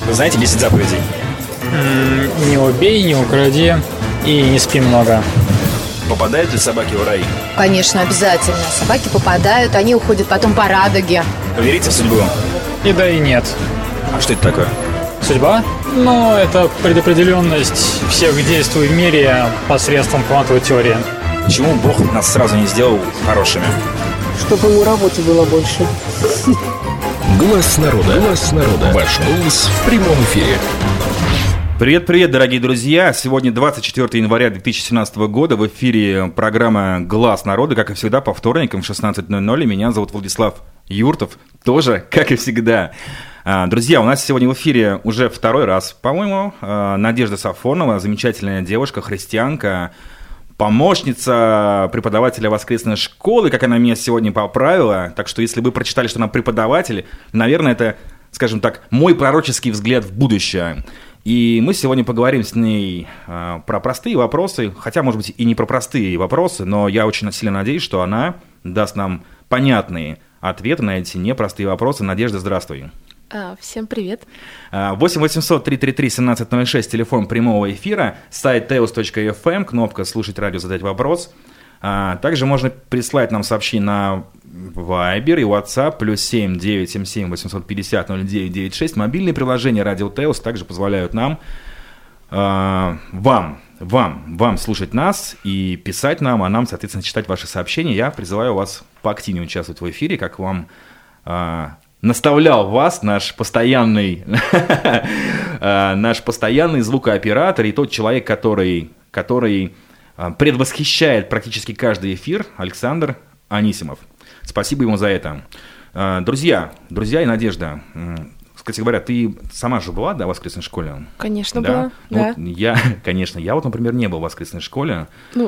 Вы знаете 10 заповедей? Не убей, не укради и не спи много. Попадают ли собаки в рай? Конечно, обязательно. Собаки попадают, они уходят потом по радуге. Вы верите в судьбу? И да, и нет. А что это такое? Судьба? Ну, это предопределенность всех действий в мире посредством квантовой теории. Почему Бог нас сразу не сделал хорошими? Чтобы ему работы было больше. Глаз народа. Глаз народа. Ваш голос в прямом эфире. Привет-привет, дорогие друзья! Сегодня 24 января 2017 года. В эфире программа «Глаз народа», как и всегда, по вторникам в 16:00. И меня зовут Владислав Юртов, тоже, как и всегда. Друзья, у нас сегодня в эфире уже второй раз, по-моему, Надежда Сафонова, замечательная девушка, христианка, помощница преподавателя воскресной школы, как она меня сегодня поправила. Так что, если вы прочитали, что она преподаватель, наверное, это, скажем так, мой пророческий взгляд в будущее. И мы сегодня поговорим с ней про простые вопросы, хотя, может быть, и не про простые вопросы, но я очень сильно надеюсь, что она даст нам понятные ответы на эти непростые вопросы. Надежда, здравствуй. Всем привет. 8 800 333 1706, телефон прямого эфира, сайт teos.fm, кнопка «Слушать радио, задать вопрос». Также можно прислать нам сообщение на Viber и WhatsApp, +7 977 850 0996. Мобильные приложения Радио Теос также позволяют нам, вам слушать нас и писать нам, а нам, соответственно, читать ваши сообщения. Я призываю вас поактивнее участвовать в эфире, как вам наставлял вас наш постоянный звукооператор и тот человек, который предвосхищает практически каждый эфир, Александр Анисимов. Спасибо ему за это. Друзья и Надежда, кстати говоря, ты сама же была, да, в воскресной школе? Конечно, да? была, Ну, да. Я вот, например, не был в воскресной школе.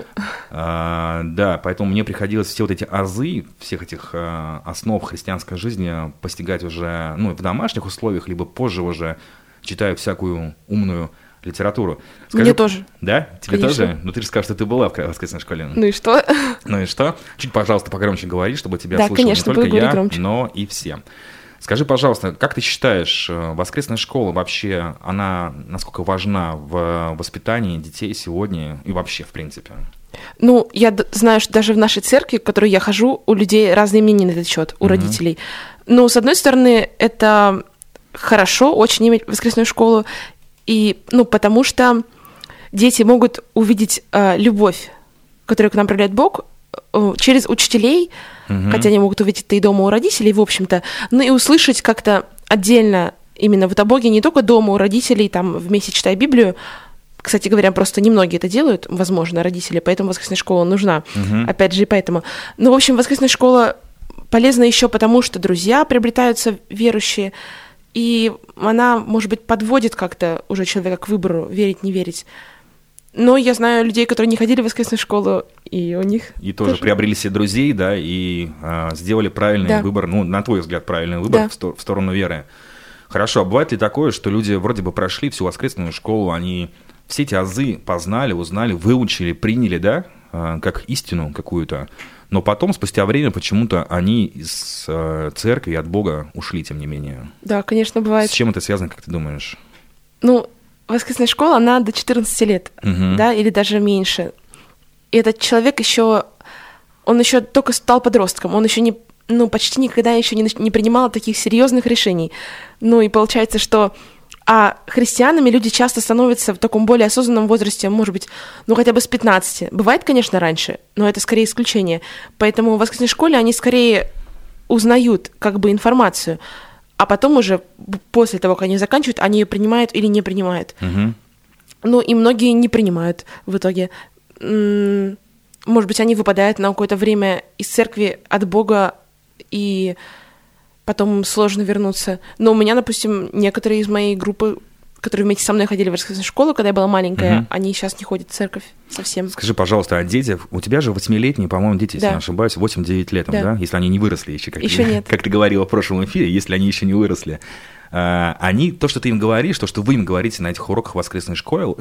Да, поэтому мне приходилось все вот эти азы, всех этих основ христианской жизни постигать уже, в домашних условиях, либо позже уже, читая всякую умную литературу. Мне тоже. Да? Тебе Конечно. тоже? Ну, ты же скажешь, что ты была в воскресной школе. Ну и что? Ну и что? Чуть, пожалуйста, погромче говори, чтобы тебя Да, слышали конечно, не только буду я, говорить громче. но и все. Скажи, пожалуйста, как ты считаешь, воскресная школа вообще, она насколько важна в воспитании детей сегодня и вообще, в принципе? Ну, я знаю, что даже в нашей церкви, в которой я хожу, у людей разные мнения на этот счет, у родителей. Ну, с одной стороны, это хорошо очень иметь воскресную школу, и, потому что дети могут увидеть любовь, которую к нам проявляет Бог, через учителей, хотя они могут увидеть это и дома у родителей, в общем-то, но и услышать как-то отдельно именно вот о Боге не только дома у родителей, там вместе читая Библию. Кстати говоря, просто немногие это делают, возможно, родители, поэтому воскресная школа нужна. Опять же, и поэтому. Ну, в общем, воскресная школа полезна еще потому, что друзья приобретаются верующие, и она, может быть, подводит как-то уже человека к выбору, верить, не верить. Но я знаю людей, которые не ходили в воскресную школу, и у них и тоже приобрели себе друзей, да, и сделали правильный выбор, на твой взгляд, правильный выбор в сторону веры. Хорошо, а бывает ли такое, что люди вроде бы прошли всю воскресную школу, они все эти азы познали, узнали, выучили, приняли, да, как истину какую-то, но потом, спустя время, почему-то они из церкви, от Бога ушли, тем не менее. Да, конечно, бывает. С чем это связано, как ты думаешь? Воскресная школа, она до 14 лет, да, или даже меньше. И этот человек он еще только стал подростком, он еще почти никогда еще не принимал таких серьезных решений. И получается, что христианами люди часто становятся в таком более осознанном возрасте, может быть, хотя бы с 15. Бывает, конечно, раньше, но это скорее исключение. Поэтому в воскресной школе они скорее узнают как бы информацию, а потом уже после того, как они заканчивают, они ее принимают или не принимают. И многие не принимают в итоге. Может быть, они выпадают на какое-то время из церкви от Бога, и потом им сложно вернуться. Но у меня, допустим, некоторые из моей группы, которые вместе со мной ходили в воскресную школу, когда я была маленькая, они сейчас не ходят в церковь совсем. Скажи, пожалуйста, а дети, у тебя же 8-летние, по-моему, дети, если не ошибаюсь, 8-9 лет, да? Если они не выросли еще, как ты говорила в прошлом эфире, если они еще не выросли. Они, то, что ты им говоришь, то, что вы им говорите на этих уроках воскресной школы,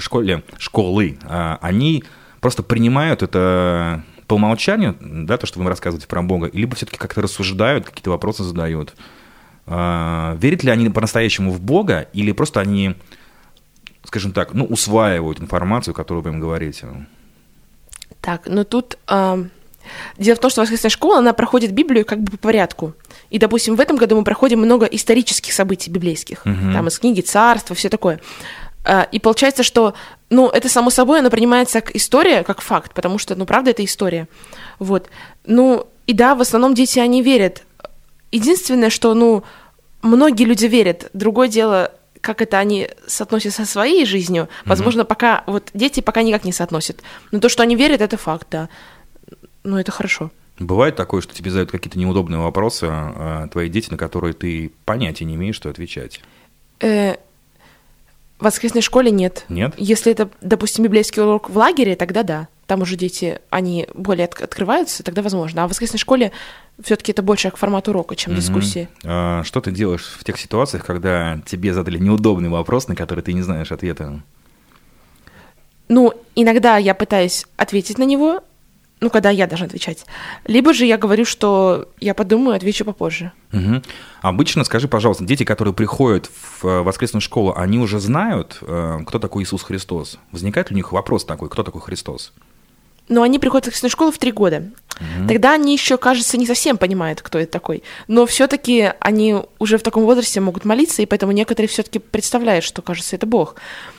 они просто принимают это по умолчанию, да, то, что вы им рассказываете про Бога, либо все-таки как-то рассуждают, какие-то вопросы задают. верят ли они по-настоящему в Бога, или просто они, скажем так, усваивают информацию, которую вы им говорите? Так, но тут дело в том, что воскресная школа, она проходит Библию как бы по порядку. И, допустим, в этом году мы проходим много исторических событий библейских. Там из книги «Царство», все такое. И получается, что, это само собой, оно принимается как история, как факт, потому что, правда, это история. Вот. И да, в основном дети, они верят. Единственное, что, многие люди верят. Другое дело, как это они соотносятся со своей жизнью. Возможно, пока, дети пока никак не соотносят. Но то, что они верят, это факт, да. Это хорошо. Бывает такое, что тебе задают какие-то неудобные вопросы твои дети, на которые ты понятия не имеешь, что отвечать? В воскресной школе нет. Нет? Если это, допустим, библейский урок в лагере, тогда да. Там уже дети, они более открываются, тогда возможно. А в воскресной школе все-таки это больше к формату урока, чем дискуссии. Что ты делаешь в тех ситуациях, когда тебе задали неудобный вопрос, на который ты не знаешь ответа? Иногда я пытаюсь ответить на него, когда я должна отвечать. Либо же я говорю, что я подумаю, отвечу попозже. Обычно, скажи, пожалуйста, дети, которые приходят в воскресную школу, они уже знают, кто такой Иисус Христос? Возникает ли у них вопрос такой, кто такой Христос? Они приходят в воскресную школу в 3 года. Тогда они еще, кажется, не совсем понимают, кто это такой. Но все-таки они уже в таком возрасте могут молиться, и поэтому некоторые все-таки представляют, что, кажется, это Бог.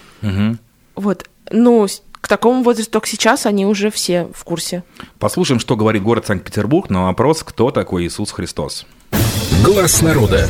К такому возрасту только сейчас они уже все в курсе. Послушаем, что говорит город Санкт-Петербург на вопрос, кто такой Иисус Христос. Глаз народа.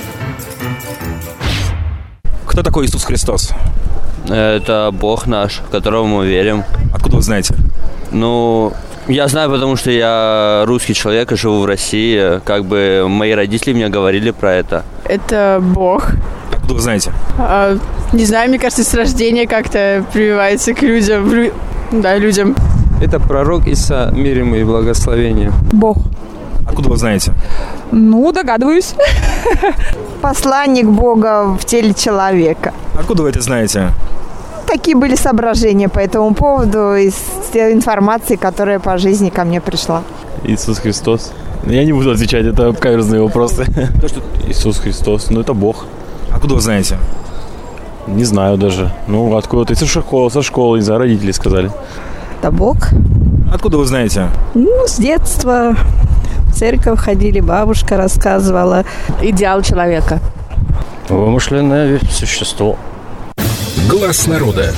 Кто такой Иисус Христос? Это Бог наш, в которого мы верим. Откуда вы знаете? Я знаю, потому что я русский человек и живу в России. Мои родители мне говорили про это. Это Бог. Откуда вы знаете? Не знаю, мне кажется, с рождения как-то прививается к людям. Людям. Это пророк Иса, мир ему и благословение. Бог. Откуда вы знаете? Догадываюсь. Посланник Бога в теле человека. Откуда вы это знаете? Такие были соображения по этому поводу из информации, которая по жизни ко мне пришла. Иисус Христос. Я не буду отвечать, это каверзные вопросы. Иисус Христос, это Бог. Откуда вы знаете? Не знаю даже. Откуда-то со школы, не знаю, родители сказали. Это Бог. Откуда вы знаете? С детства. В церковь ходили, бабушка рассказывала. Идеал человека. Вымышленное существо. Глаз народа.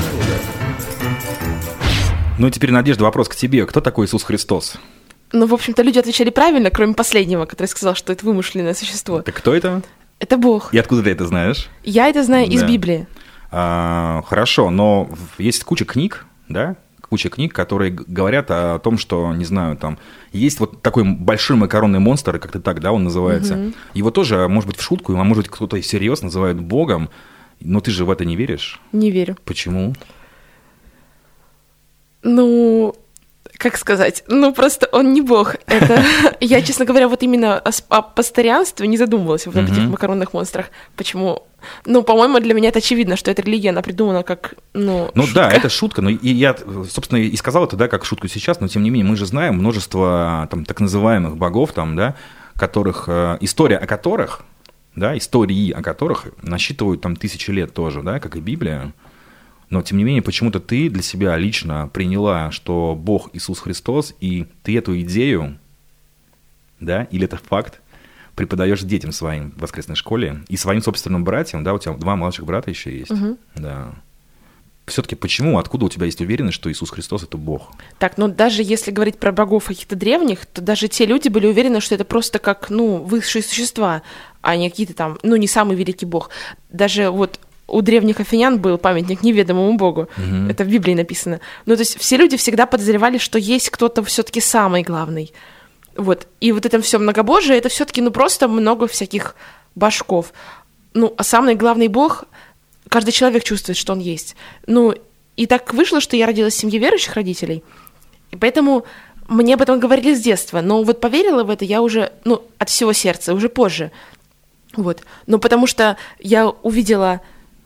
Теперь, Надежда, вопрос к тебе. Кто такой Иисус Христос? В общем-то, люди отвечали правильно, кроме последнего, который сказал, что это вымышленное существо. Так кто это? Это Бог. И откуда ты это знаешь? Я это знаю из Библии. Хорошо, но есть куча книг, да? Куча книг, которые говорят о том, что, не знаю, там есть такой большой макаронный монстр, как-то так, да, он называется. Его тоже, может быть, в шутку, а может быть, кто-то всерьез называет Богом, но ты же в это не веришь? Не верю. Почему? Как сказать? Просто он не Бог. Это я, честно говоря, именно о пастырянстве не задумывалась в этих макаронных монстрах. Почему? По-моему, для меня это очевидно, что эта религия, она придумана как, шутка. Да, это шутка. И я, собственно, и сказал это, да, как шутку сейчас, но тем не менее мы же знаем множество так называемых богов, которых, истории о которых насчитывают 1000 лет тоже, да, как и Библия. Но, тем не менее, почему-то ты для себя лично приняла, что Бог Иисус Христос, и ты эту идею, да, или это факт, преподаешь детям своим в воскресной школе и своим собственным братьям, да, у тебя 2 младших брата еще есть, да. Все-таки почему, откуда у тебя есть уверенность, что Иисус Христос – это Бог? Так, даже если говорить про богов каких-то древних, то даже те люди были уверены, что это просто как, высшие существа, а не какие-то не самый великий Бог. Даже у древних афинян был памятник неведомому Богу. Это в Библии написано. То есть все люди всегда подозревали, что есть кто-то все-таки самый главный. И это все многобожие, это все-таки просто много всяких божков. А самый главный Бог, каждый человек чувствует, что он есть. И так вышло, что я родилась в семье верующих родителей, и поэтому мне об этом говорили с детства. Но поверила в это я уже, от всего сердца, уже позже. Но потому что я увидела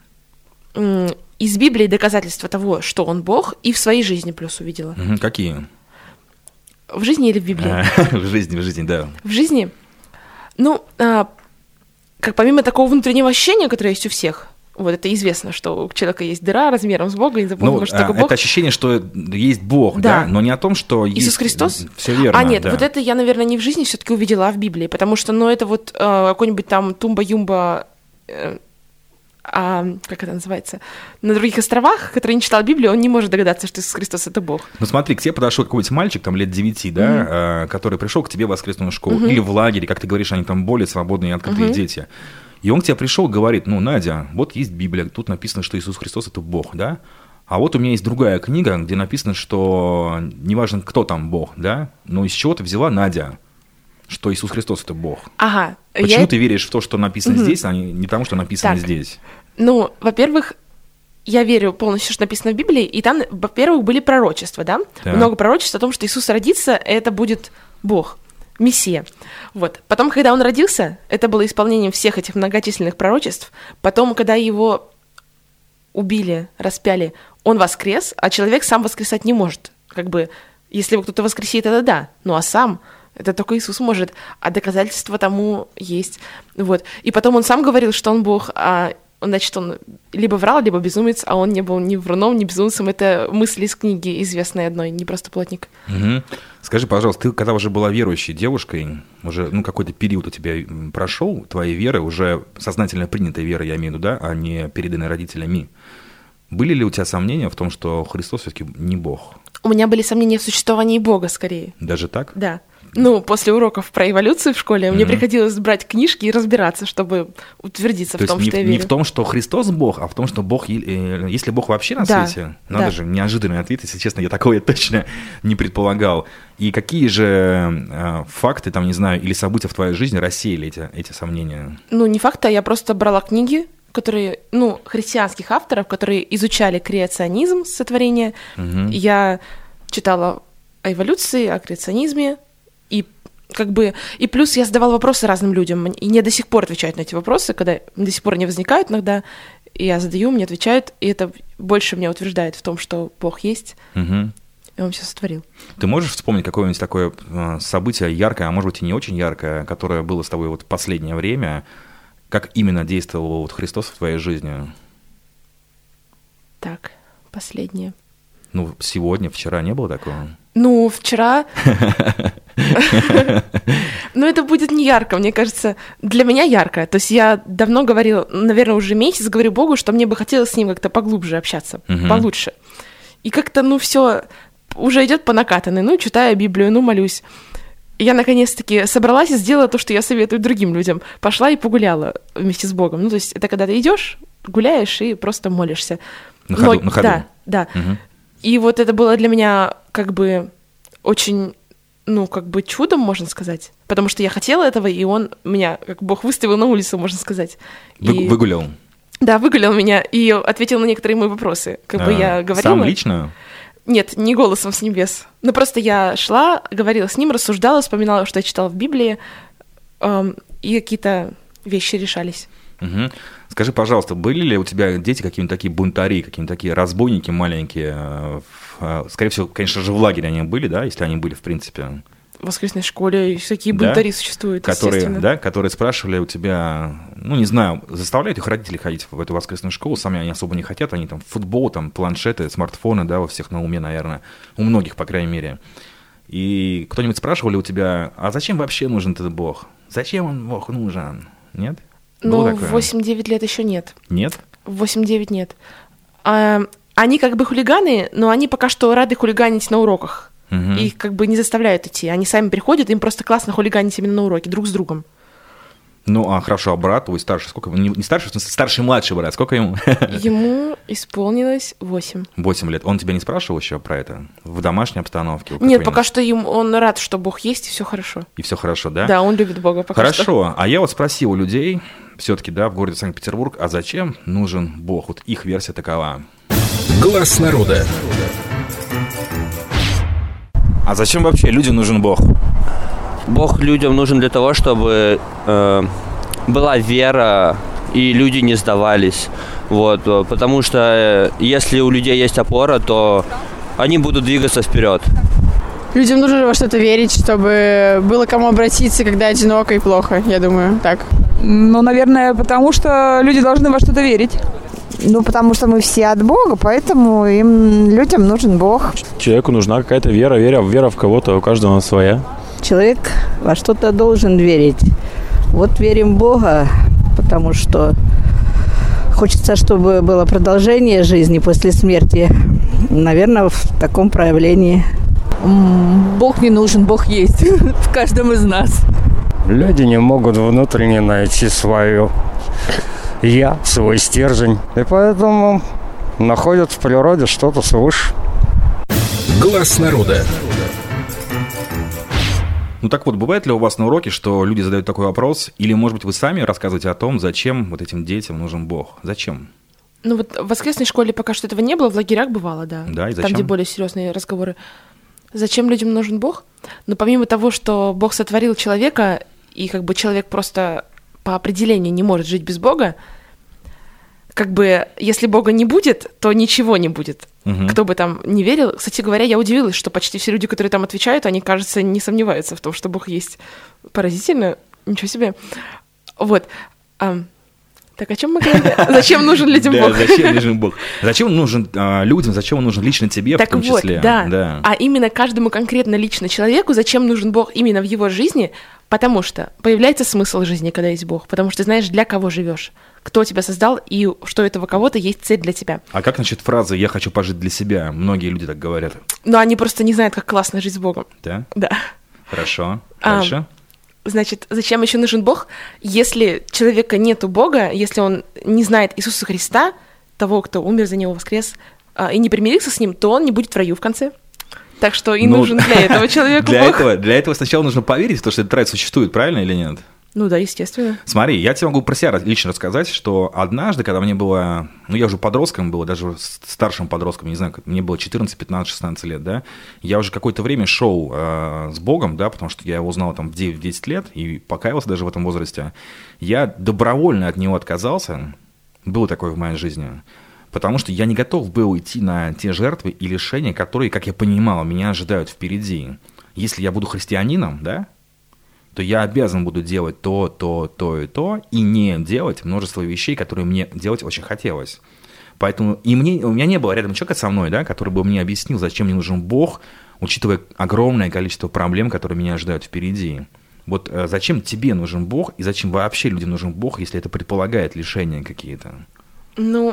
из Библии доказательства того, что он Бог, и в своей жизни плюс увидела. Какие? В жизни или в Библии? В жизни, да. В жизни? как помимо такого внутреннего ощущения, которое есть у всех, вот это известно, что у человека есть дыра размером с Бога, и не запомнил, что такое Бог. Это ощущение, что есть Бог, да, но не о том, что Иисус есть... Христос? Все верно, нет, да. вот это я, наверное, не в жизни все-таки увидела, а в Библии, потому что, это вот какой-нибудь там Тумба-Юмба, как это называется, на других островах, который не читал Библию, он не может догадаться, что Иисус Христос — это Бог. Ну смотри, к тебе подошел какой-нибудь мальчик, там, лет 9, да, который пришел к тебе в воскресную школу, или в лагере, как ты говоришь, они там более свободные и открытые дети. И он к тебе пришел и говорит: Надя, вот есть Библия, тут написано, что Иисус Христос — это Бог, да? А вот у меня есть другая книга, где написано, что неважно, кто там Бог, да, но из чего ты взяла, Надя, что Иисус Христос — это Бог? Ага. Почему ты веришь в то, что написано здесь, а не тому, что написано здесь? Во-первых, я верю полностью, что написано в Библии, и там, во-первых, были пророчества, да? Так. Много пророчеств о том, что Иисус родится, это будет Бог, Мессия. Вот. Потом, когда он родился, это было исполнением всех этих многочисленных пророчеств. Потом, когда его убили, распяли, он воскрес, а человек сам воскресать не может. Если его кто-то воскресит, это да, а сам... Это только Иисус может, а доказательства тому есть. Вот. И потом он сам говорил, что он Бог, значит, он либо врал, либо безумец, а он не был ни вруном, ни безумцем. Это мысль из книги известной одной, не просто плотник. Угу. Скажи, пожалуйста, ты когда уже была верующей девушкой, уже какой-то период у тебя прошел твоей веры, уже сознательно принятой веры, я имею в виду, да, а не переданной родителями, были ли у тебя сомнения в том, что Христос все-таки не Бог? У меня были сомнения в существовании Бога, скорее. Даже так? Да. После уроков про эволюцию в школе мне приходилось брать книжки и разбираться, чтобы утвердиться в том, что я верю. Не в том, что Христос Бог, а в том, что Бог, если Бог вообще на свете, надо же, неожиданный ответ, если честно, я такое точно не предполагал. И какие же факты, там, не знаю, или события в твоей жизни рассеяли эти сомнения? Не факты, а я просто брала книги, которые, христианских авторов, которые изучали креационизм, сотворение. Я читала о эволюции, о креационизме, и плюс я задавала вопросы разным людям, и мне до сих пор отвечают на эти вопросы, когда до сих пор они возникают иногда, я задаю, мне отвечают, и это больше меня утверждает в том, что Бог есть, и Он все сотворил. Ты можешь вспомнить какое-нибудь такое событие яркое, а может быть и не очень яркое, которое было с тобой в последнее время, как именно действовал Христос в твоей жизни? Так, последнее. Сегодня, вчера не было такого? Вчера... это будет не ярко, мне кажется, для меня ярко. То есть я давно говорила, наверное, уже месяц говорю Богу, что мне бы хотелось с ним как-то поглубже общаться, получше. И как-то, все уже идет по накатанной. Читаю Библию, молюсь. И я, наконец-таки, собралась и сделала то, что я советую другим людям. Пошла и погуляла вместе с Богом. То есть это когда ты идешь, гуляешь и просто молишься. На ходу. Да. И вот это было для меня очень, чудом, можно сказать. Потому что я хотела этого, и он меня, как Бог, выставил на улицу, можно сказать. Выгулял? Да, выгулял меня и ответил на некоторые мои вопросы. Я говорила... Сам лично? Нет, не голосом с небес. Просто я шла, говорила с ним, рассуждала, вспоминала, что я читала в Библии, и какие-то вещи решались. Угу. Скажи, пожалуйста, были ли у тебя дети какие-нибудь такие бунтари, какие-нибудь такие разбойники маленькие? Скорее всего, конечно же, в лагере они были, да, если они были, в принципе? В воскресной школе такие бунтари существуют, естественно. Которые спрашивали у тебя, не знаю, заставляют их родители ходить в эту воскресную школу, сами они особо не хотят, они там футбол, там планшеты, смартфоны, да, у всех на уме, наверное, у многих, по крайней мере. И кто-нибудь спрашивали у тебя, а зачем вообще нужен этот Бог? Зачем он, Бог, нужен? Нет? В 8-9 лет еще нет. Нет? В 8-9 нет. Они хулиганы, но они пока что рады хулиганить на уроках. Их не заставляют идти. Они сами приходят, им просто классно хулиганить именно на уроке, друг с другом. Хорошо, а брат твой старший, сколько? Не старший, в смысле, старший младший брат, сколько ему? Ему исполнилось 8. 8 лет. Он тебя не спрашивал еще про это? В домашней обстановке? Нет, пока что он рад, что Бог есть, и все хорошо. И все хорошо, да? Да, он любит Бога пока что. Хорошо, а я спросил у людей, все-таки, да, в городе Санкт-Петербург, а зачем нужен Бог? Вот их версия такова. Глас народа. А зачем вообще людям нужен Бог? Бог людям нужен для того, чтобы была вера, и люди не сдавались. Потому что если у людей есть опора, то они будут двигаться вперед. людям нужно во что-то верить, чтобы было кому обратиться, когда одиноко и плохо, я думаю, так. Ну, наверное, потому что люди должны во что-то верить. Ну, потому что мы все от Бога, поэтому людям нужен Бог. Человеку нужна какая-то вера в кого-то, у каждого своя. Человек во что-то должен верить. Вот верим в Бога, потому что хочется, чтобы было продолжение жизни после смерти. Наверное, в таком проявлении. Бог не нужен, Бог есть в каждом из нас. Люди не могут внутренне найти свое «я», свой стержень. И поэтому находят в природе что-то свыше. Глаз народа. Ну так вот, бывает ли у вас на уроке, что люди задают такой вопрос, или, может быть, вы сами рассказываете о том, зачем вот этим детям нужен Бог? Зачем? Ну вот в воскресной школе пока что этого не было, в лагерях бывало, да. Да, и зачем? Там, где более серьезные разговоры. Зачем людям нужен Бог? Ну, помимо того, что Бог сотворил человека, и как бы человек просто по определению не может жить без Бога, как бы если Бога не будет, то ничего не будет. Кто бы там не верил. Кстати говоря, я удивилась, что почти все люди, которые там отвечают, они, кажется, не сомневаются в том, что Бог есть. Поразительно. Ничего себе. Вот. Так, о чем мы говорили? Зачем нужен людям Бог? Зачем нужен Бог? Зачем он нужен людям, зачем он нужен лично тебе в том числе? Так вот, да. А именно каждому конкретно лично человеку, зачем нужен Бог именно в его жизни, потому что появляется смысл жизни, когда есть Бог, потому что ты знаешь, для кого живешь, кто тебя создал и что этого кого-то есть цель для тебя. А как насчет фразы «я хочу пожить для себя»? Многие люди так говорят. Но они просто не знают, как классно жить с Богом. Да? Да. Хорошо. Дальше. Значит, зачем еще нужен Бог? Если человека нету Бога, если он не знает Иисуса Христа, того, кто умер за него, воскрес, и не примирился с ним, то он не будет в раю в конце. Так что и нужен для этого человеку Бог. Для этого сначала нужно поверить в то, что этот рай существует, правильно или нет? Ну да, естественно. Смотри, я тебе могу про себя лично рассказать, что однажды, когда мне было, я уже подростком был, даже старшим подростком, не знаю, мне было 14, 15, 16 лет, да, я уже какое-то время шел с Богом, да, потому что я его узнал там в 9-10 лет и покаялся даже в этом возрасте. Я добровольно от него отказался, было такое в моей жизни, потому что я не готов был идти на те жертвы и лишения, которые, как я понимал, меня ожидают впереди. Если я буду христианином, да, то я обязан буду делать то, и не делать множество вещей, которые мне делать очень хотелось. Поэтому у меня не было рядом человека со мной, да, который бы мне объяснил, зачем мне нужен Бог, учитывая огромное количество проблем, которые меня ожидают впереди. Вот зачем тебе нужен Бог, и зачем вообще людям нужен Бог, если это предполагает лишения какие-то? Ну,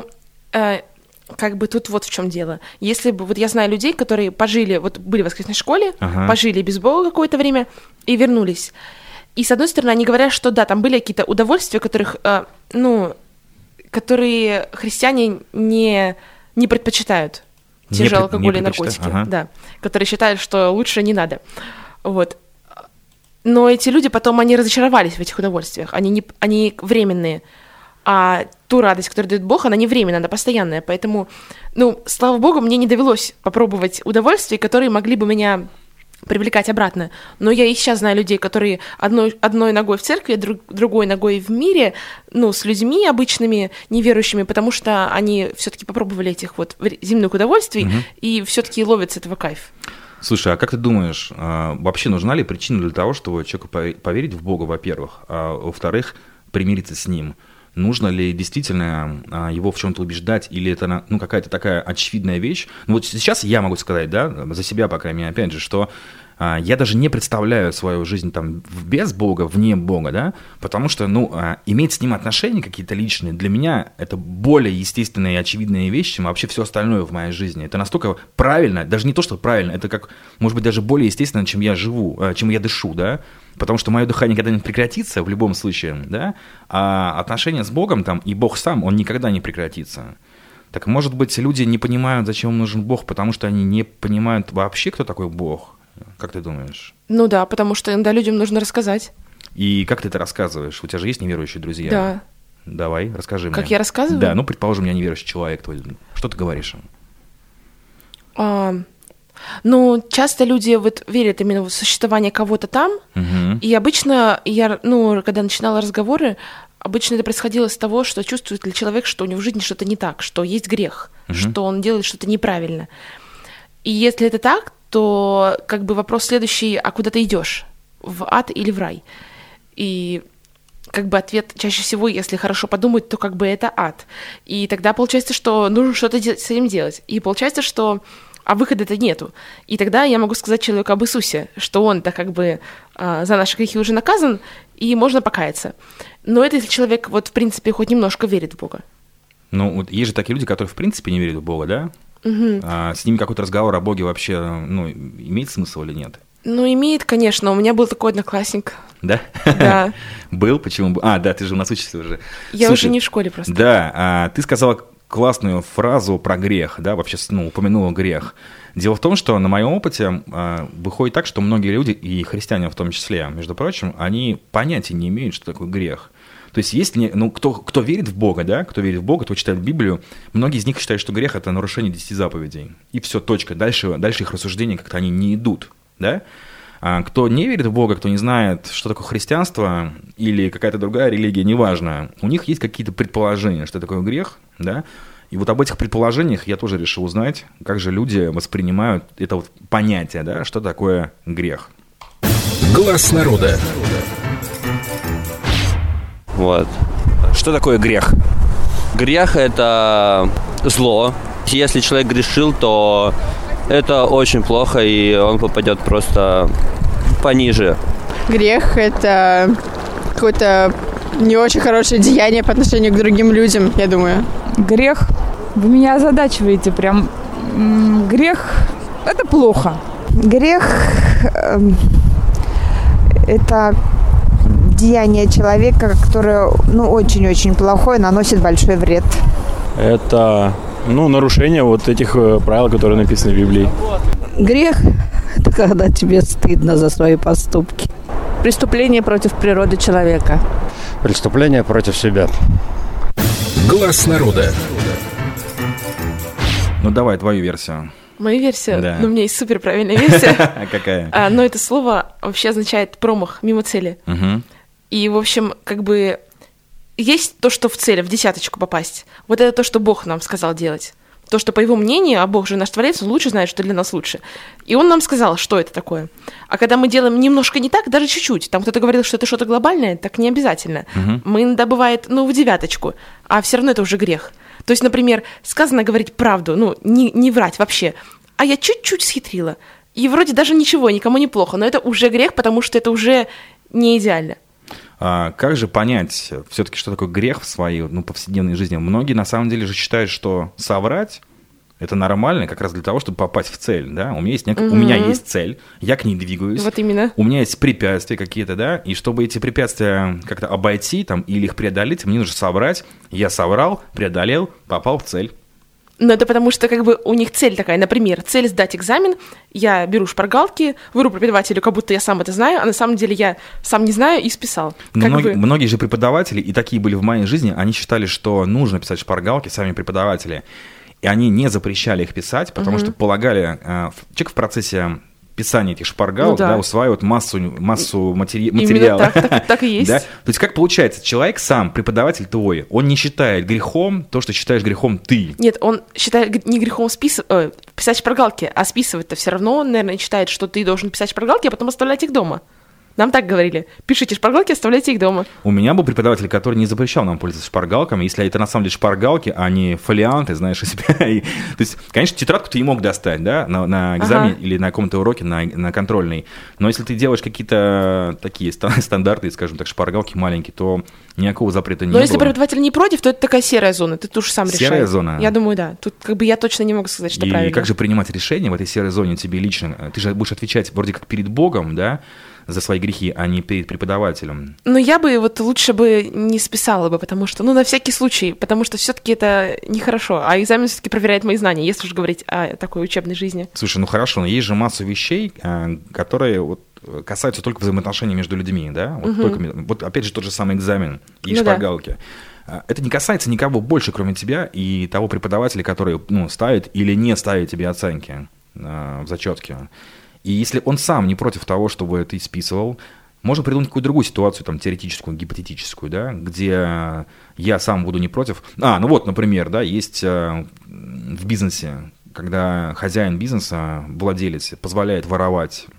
как бы тут вот в чем дело. Если бы, вот я знаю людей, которые пожили, вот были в воскресной школе, пожили без Бога какое-то время и вернулись. И, с одной стороны, они говорят, что да, там были какие-то удовольствия, которые христиане не предпочитают. Те же алкоголь и наркотики, да, которые считают, что лучше не надо. Вот. Но эти люди потом, они разочаровались в этих удовольствиях, они временные. А ту радость, которую дает Бог, она не временная, она постоянная. Поэтому, слава Богу, мне не довелось попробовать удовольствия, которые могли бы меня привлекать обратно. Но я и сейчас знаю людей, которые одной ногой в церкви, другой ногой в мире, с людьми обычными, неверующими, потому что они все-таки попробовали этих вот земных удовольствий и все-таки ловят с этого кайф. Слушай, а как ты думаешь, вообще нужна ли причина для того, чтобы человеку поверить в Бога, во-первых, а во-вторых, примириться с Ним? Нужно ли действительно его в чем-то убеждать, или это какая-то такая очевидная вещь? Вот сейчас я могу сказать, да, за себя, по крайней мере, опять же, что я даже не представляю свою жизнь там без Бога, вне Бога, да, потому что, иметь с Ним отношения какие-то личные, для меня это более естественная и очевидная вещь, чем вообще все остальное в моей жизни. Это настолько правильно, даже не то, что правильно, это как, может быть, даже более естественно, чем я живу, чем я дышу, да, потому что мое дыхание никогда не прекратится в любом случае, да, а отношения с Богом там, и Бог сам, он никогда не прекратится. Так, может быть, люди не понимают, зачем им нужен Бог, потому что они не понимают вообще, кто такой Бог. Как ты думаешь? Ну да, потому что иногда людям нужно рассказать. И как ты это рассказываешь? У тебя же есть неверующие друзья? Да. Давай, расскажи мне. Как я рассказываю? Да, предположим, я неверующий человек. Что ты говоришь им? Часто люди верят именно в существование кого-то там, и обычно я, когда начинала разговоры, обычно это происходило с того, что чувствует ли человек, что у него в жизни что-то не так, что есть грех, что он делает что-то неправильно. И если это так, то как бы вопрос следующий, а куда ты идешь? В ад или в рай? И как бы ответ чаще всего, если хорошо подумать, то как бы это ад. И тогда получается, что нужно что-то с этим делать. И получается, что выхода-то нету. И тогда я могу сказать человеку об Иисусе, что он-то как бы за наши грехи уже наказан, и можно покаяться. Но это если человек вот в принципе хоть немножко верит в Бога. Ну, вот есть же такие люди, которые в принципе не верят в Бога, да? Угу. С ними какой-то разговор о Боге вообще, ну, имеет смысл или нет? Ну, имеет, конечно. У меня был такой одноклассник. Да? Да. Был? Почему? Да, ты же у нас учишься уже. Я уже не в школе просто. Да, ты сказала классную фразу про грех, да, вообще, упомянула грех. Дело в том, что на моем опыте выходит так, что многие люди, и христиане в том числе, между прочим, они понятия не имеют, что такое грех. То есть если, кто верит в Бога, да, кто верит в Бога, кто читает Библию, многие из них считают, что грех – это нарушение 10 заповедей. И все, точка. Дальше их рассуждения как-то они не идут, да. А кто не верит в Бога, кто не знает, что такое христианство или какая-то другая религия, неважно, у них есть какие-то предположения, что такое грех, да. И вот об этих предположениях я тоже решил узнать, как же люди воспринимают это вот понятие, да, что такое грех. Глаз народа. Вот. Что такое грех? Грех – это зло. Если человек грешил, то это очень плохо, и он попадет просто пониже. Грех – это какое-то не очень хорошее деяние по отношению к другим людям, я думаю. Грех? Вы меня озадачиваете прям. Грех – это плохо. Грех – это деяние человека, которое, очень-очень плохое, наносит большой вред. Это, нарушение вот этих правил, которые написаны в Библии. Грех – это когда тебе стыдно за свои поступки. Преступление против природы человека. Преступление против себя. Глаз народа. Давай твою версию. Мою версию? Да. У меня есть суперправильная версия. Какая? Но это слово вообще означает промах, мимо цели. И, в общем, как бы есть то, что в цель, в десяточку попасть. Вот это то, что Бог нам сказал делать. То, что, по его мнению, а Бог же наш Творец, он лучше знает, что для нас лучше. И он нам сказал, что это такое. А когда мы делаем немножко не так, даже чуть-чуть, там кто-то говорил, что это что-то глобальное, так не обязательно. Мы иногда бывает, в девяточку, а все равно это уже грех. То есть, например, сказано говорить правду, не врать вообще. А я чуть-чуть схитрила. И вроде даже ничего, никому не плохо, но это уже грех, потому что это уже не идеально. Как же понять все-таки, что такое грех в своей повседневной жизни? Многие на самом деле же считают, что соврать – это нормально как раз для того, чтобы попасть в цель. Да? У меня есть цель, я к ней двигаюсь. Вот именно. У меня есть препятствия какие-то, да, и чтобы эти препятствия как-то обойти или их преодолеть, мне нужно соврать. Я соврал, преодолел, попал в цель. Но это потому что как бы у них цель такая, например, цель сдать экзамен, я беру шпаргалки, вру преподавателю, как будто я сам это знаю, а на самом деле я сам не знаю и списал. Многие же преподаватели, и такие были в моей жизни, они считали, что нужно писать шпаргалки, сами преподаватели, и они не запрещали их писать, потому что полагали, человек в процессе писания этих шпаргалок усваивает массу материала. Именно так и есть. Да? То есть как получается, человек сам, преподаватель твой, он не считает грехом то, что считаешь грехом ты. Нет, он считает не грехом писать шпаргалки, а списывать-то все равно он, наверное, считает, что ты должен писать шпаргалки, а потом оставлять их дома. Нам так говорили. Пишите шпаргалки, оставляйте их дома. У меня был преподаватель, который не запрещал нам пользоваться шпаргалками, если это на самом деле шпаргалки, а не фолианты, знаешь, из себя. То есть, конечно, тетрадку ты и мог достать, да, на экзамене или на каком-то уроке, на контрольной. Но если ты делаешь какие-то такие стандартные, скажем так, шпаргалки маленькие, то никакого запрета не было. Но если преподаватель не против, то это такая серая зона, ты тоже сам решаешь. Серая зона? Я думаю, да. Тут как бы я точно не могу сказать, что правильно. И как же принимать решения в этой серой зоне тебе лично? Ты же будешь отвечать вроде как перед Богом, да, за свои грехи, а не перед преподавателем. Я бы лучше бы не списала бы, потому что, на всякий случай, потому что все-таки это нехорошо, а экзамен все-таки проверяет мои знания, если уж говорить о такой учебной жизни. Слушай, хорошо, но есть же масса вещей, которые касаются только взаимоотношений между людьми, да? Вот опять же тот же самый экзамен и шпаргалки. Да. Это не касается никого больше, кроме тебя и того преподавателя, который ставит или не ставит тебе оценки в зачетке. И если он сам не против того, чтобы ты списывал, можно придумать какую-то другую ситуацию, там, теоретическую, гипотетическую, да, где я сам буду не против. Например, да, есть в бизнесе когда хозяин бизнеса, владелец, позволяет воровать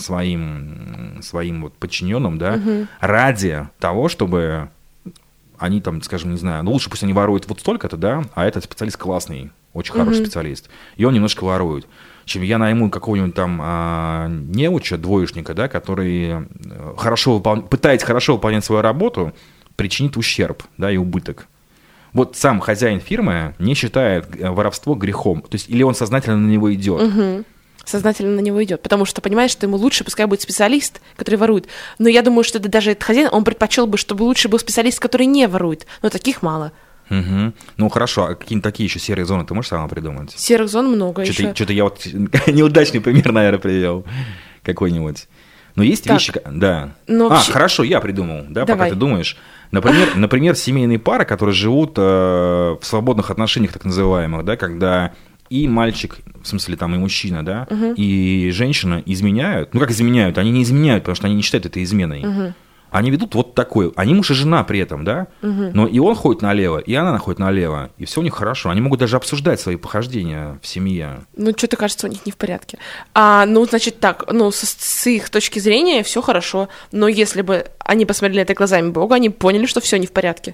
своим вот подчиненным, да, ради того, чтобы они там, скажем, не знаю, ну лучше пусть они воруют вот столько-то, да, а этот специалист классный, очень хороший специалист, и он немножко ворует, чем я найму какого-нибудь там неуча, двоечника, да, который пытается хорошо выполнять свою работу, причинит ущерб, да, и убыток. Вот сам хозяин фирмы не считает воровство грехом. То есть, или он сознательно на него идет. Сознательно на него идет. Потому что понимаешь, что ему лучше, пускай будет специалист, который ворует. Но я думаю, что даже этот хозяин, он предпочел бы, чтобы лучше был специалист, который не ворует. Но таких мало. Ну хорошо, а какие-то такие еще серые зоны ты можешь сама придумать? Серых зон много еще. Что-то я вот неудачный пример, наверное, привел. Какой-нибудь. Но есть вещи... Да. Хорошо, я придумал, да, Давай. Пока ты думаешь. Например, семейные пары, которые живут в свободных отношениях, так называемых, да, когда и мальчик, в смысле там и мужчина, да, и женщина изменяют. Ну как изменяют? Они не изменяют, потому что они не считают это изменой. Они ведут вот такой, они муж и жена при этом, да, но и он ходит налево, и она ходит налево, и все у них хорошо. Они могут даже обсуждать свои похождения в семье. Ну, что-то кажется, у них не в порядке. Значит так, с их точки зрения все хорошо, но если бы они посмотрели это глазами Бога, они поняли, что все не в порядке.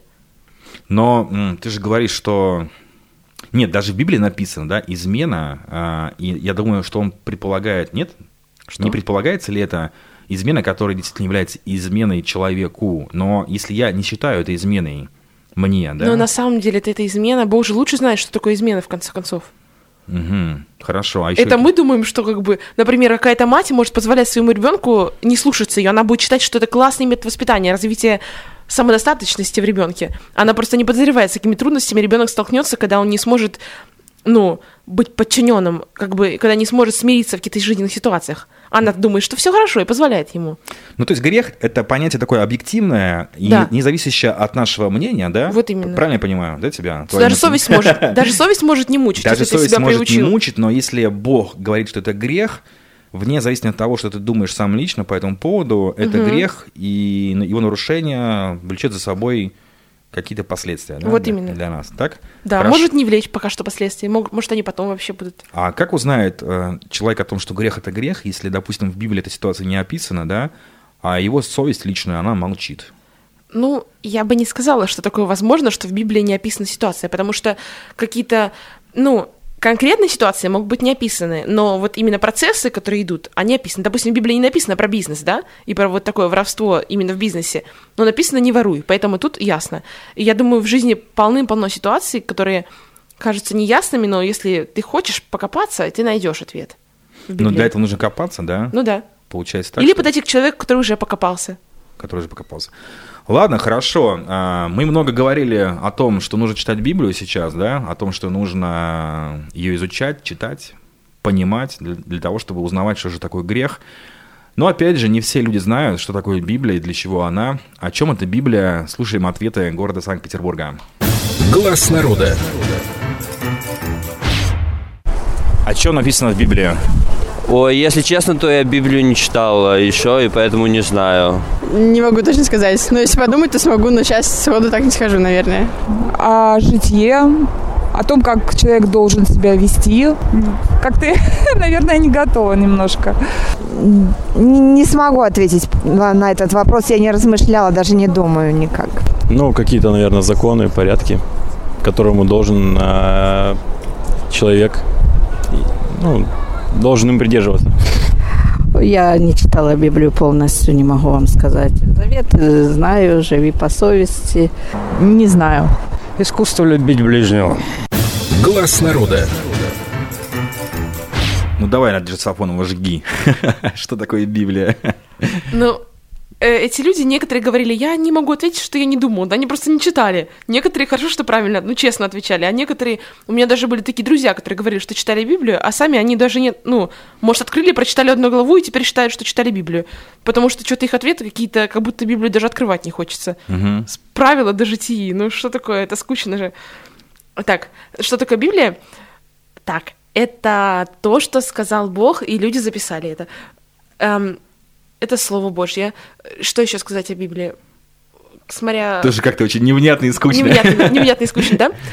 Но ты же говоришь, что... Нет, даже в Библии написано, да, измена, и я думаю, что он предполагает, нет? Что? Не предполагается ли это... Измена, которая действительно является изменой человеку, но если я не считаю это изменой мне, да? Но на самом деле это измена, Бог же лучше знает, что такое измена, в конце концов. Хорошо. Это мы думаем, что, например, какая-то мать может позволять своему ребенку не слушаться ее, она будет считать, что это классный метод воспитания, развития самодостаточности в ребенке. Она просто не подозревает, с какими трудностями ребенок столкнется, когда он не сможет, быть подчиненным, когда не сможет смириться в каких-то жизненных ситуациях. Она думает, что все хорошо и позволяет ему. Ну, то есть грех – это понятие такое объективное и не зависящее от нашего мнения, да? Вот именно. Правильно я понимаю, да, тебя? Даже совесть может не мучить, даже если ты совесть себя может приучил. не мучить, но если Бог говорит, что это грех, вне зависимости от того, что ты думаешь сам лично по этому поводу, это грех, и его нарушение влечет за собой какие-то последствия, да, вот именно. Для нас, так? Да, Хорошо. Может не влечь пока что последствия, может они потом вообще будут. А как узнает человек о том, что грех – это грех, если, допустим, в Библии эта ситуация не описана, да, а его совесть личная, она молчит? Я бы не сказала, что такое возможно, что в Библии не описана ситуация, потому что какие-то, конкретные ситуации могут быть не описаны, но вот именно процессы, которые идут, они описаны. Допустим, в Библии не написано про бизнес, да, и про вот такое воровство именно в бизнесе, но написано «не воруй», поэтому тут ясно. И я думаю, в жизни полным-полно ситуаций, которые кажутся неясными, но если ты хочешь покопаться, ты найдешь ответ. Но для этого нужно копаться, да? Да. Получается так. Или подойти к человеку, который уже покопался. Ладно, хорошо. Мы много говорили о том, что нужно читать Библию сейчас, да, о том, что нужно ее изучать, читать, понимать, для того, чтобы узнавать, что же такое грех. Но, опять же, не все люди знают, что такое Библия и для чего она. О чем эта Библия? Слушаем ответы города Санкт-Петербурга. Глаз народа. О чем написано в Библии? Ой, если честно, то я Библию не читал еще, и поэтому не знаю. Не могу точно сказать. Но если подумать, то смогу, но сейчас сходу так не скажу, наверное. О житье, о том, как человек должен себя вести. Как-то, наверное, не готова немножко. Не смогу ответить на этот вопрос. Я не размышляла, даже не думаю никак. Какие-то, наверное, законы, порядки, которому должен человек, должен им придерживаться. Я не читала Библию полностью, не могу вам сказать. Завет знаю, живи по совести. Не знаю. Искусство любить ближнего. Глаз народа. Давай, Надежда Сафонова, жги. Что такое Библия? Эти люди, некоторые говорили, я не могу ответить, что я не думала, да, они просто не читали. Некоторые хорошо, что правильно, честно отвечали, а некоторые, у меня даже были такие друзья, которые говорили, что читали Библию, а сами они даже не, может, открыли, прочитали одну главу и теперь считают, что читали Библию, потому что что-то их ответы какие-то, как будто Библию даже открывать не хочется. С правила до житии, что такое, это скучно же. Так, что такое Библия? Так, это то, что сказал Бог, и люди записали это. Это Слово Божье. Что еще сказать о Библии? Тоже как-то очень невнятно и скучно. Невнятно и скучно, да?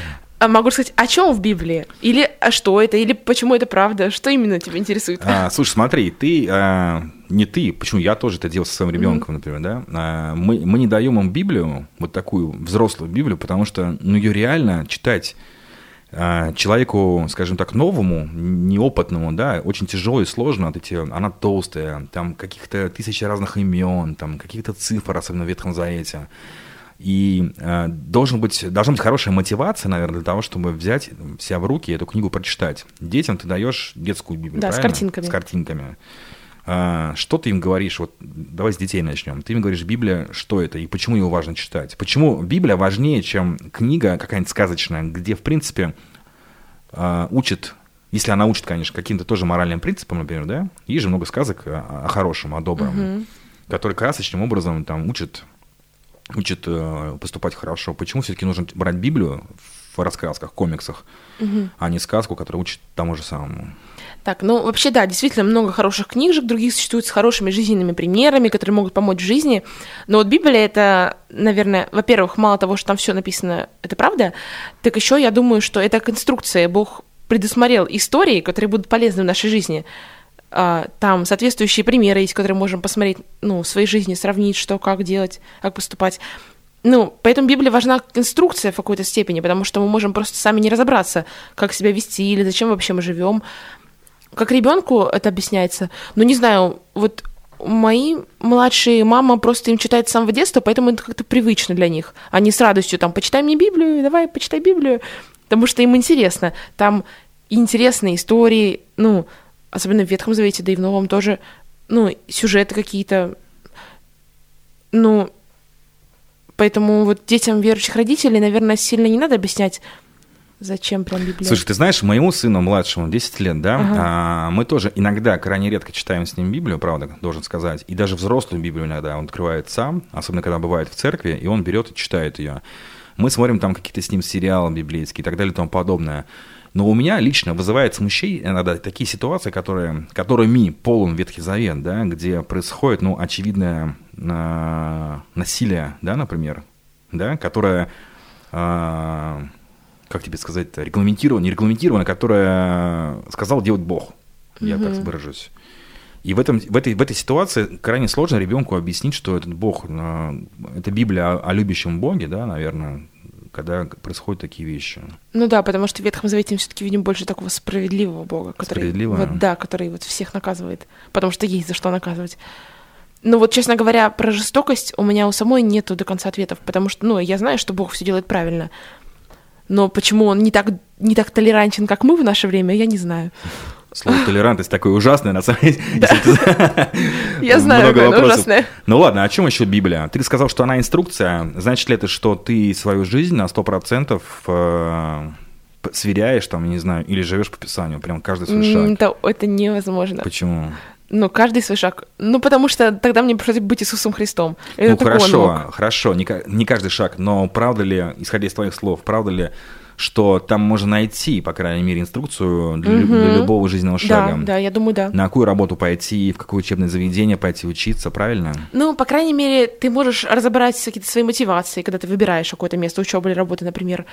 могу сказать, о чем в Библии? Или что это? Или почему это правда? Что именно тебя интересует? Слушай, смотри, не ты, почему я тоже это делал со своим ребенком, например, да? Мы не даем им Библию, вот такую взрослую Библию, потому что ее реально читать человеку, скажем так, новому, неопытному, да, очень тяжело и сложно. Она толстая, там каких-то 1000 разных имен, там каких-то цифр, особенно в Ветхом Завете. И должна быть хорошая мотивация, наверное, для того, чтобы взять себя в руки и эту книгу прочитать. Детям ты даешь детскую Библию, да, правильно? С картинками. Что ты им говоришь? Вот давай с детей начнем. Ты им говоришь, Библия, что это и почему ее важно читать? Почему Библия важнее, чем книга какая-нибудь сказочная, где, в принципе, учат, если она учит, конечно, каким-то тоже моральным принципам, например, да? Есть же много сказок о хорошем, о добром, которые красочным образом там учат поступать хорошо. Почему все-таки нужно брать Библию в рассказках, комиксах, а не сказку, которая учит тому же самому? Так, вообще, да, действительно много хороших книжек, других существует с хорошими жизненными примерами, которые могут помочь в жизни. Но вот Библия — это, наверное, во-первых, мало того, что там все написано, это правда, так еще я думаю, что это конструкция. Бог предусмотрел истории, которые будут полезны в нашей жизни. Там соответствующие примеры есть, которые можем посмотреть, в своей жизни, сравнить, что, как делать, как поступать. Поэтому Библия важна как инструкция в какой-то степени, потому что мы можем просто сами не разобраться, как себя вести или зачем вообще мы живем. Как ребенку это объясняется, не знаю, вот мои младшие мама просто им читает с самого детства, поэтому это как-то привычно для них. Они с радостью почитай мне Библию, давай, почитай Библию, потому что им интересно. Там интересные истории, особенно в Ветхом Завете, да и в Новом тоже, сюжеты какие-то, поэтому вот детям верующих родителей, наверное, сильно не надо объяснять, зачем прям Библия. Слушай, ты знаешь, моему сыну младшему 10 лет, да, мы тоже иногда, крайне редко читаем с ним Библию, правда, должен сказать, и даже взрослую Библию иногда он открывает сам, особенно когда бывает в церкви, и он берет и читает ее. Мы смотрим там какие-то с ним сериалы библейские и так далее и тому подобное. Но у меня лично вызывает смущение иногда такие ситуации, которыми полон Ветхий Завет, да, где происходит, очевидное насилие, да, например, да, которое, как тебе сказать, не регламентировано, которое сказал делать Бог, я так выражусь. И в этой ситуации крайне сложно ребенку объяснить, что этот Бог, это Библия о любящем Боге, да, наверное, когда происходят такие вещи. Да, потому что в Ветхом Завете мы все-таки видим больше такого справедливого Бога, который вот всех наказывает, потому что есть за что наказывать. Честно говоря, про жестокость у меня у самой нету до конца ответов, потому что, я знаю, что Бог все делает правильно. Но почему он не так толерантен, как мы в наше время, я не знаю. Слово толерантность такое ужасное, на самом деле. Я знаю, какое оно ужасное. Ладно, о чем еще Библия? Ты сказал, что она инструкция. Значит ли это, что ты свою жизнь на 100% сверяешь, там, не знаю, или живешь по Писанию, прям каждый свой шаг? Это невозможно. Почему? Каждый свой шаг. Потому что тогда мне пришлось быть Иисусом Христом. Хорошо, не каждый шаг, но правда ли, исходя из твоих слов, правда ли, что там можно найти, по крайней мере, инструкцию для любого жизненного шага? Да, я думаю, да. На какую работу пойти, в какое учебное заведение пойти учиться, правильно? По крайней мере, ты можешь разобрать какие-то свои мотивации, когда ты выбираешь какое-то место учебы или работы, например.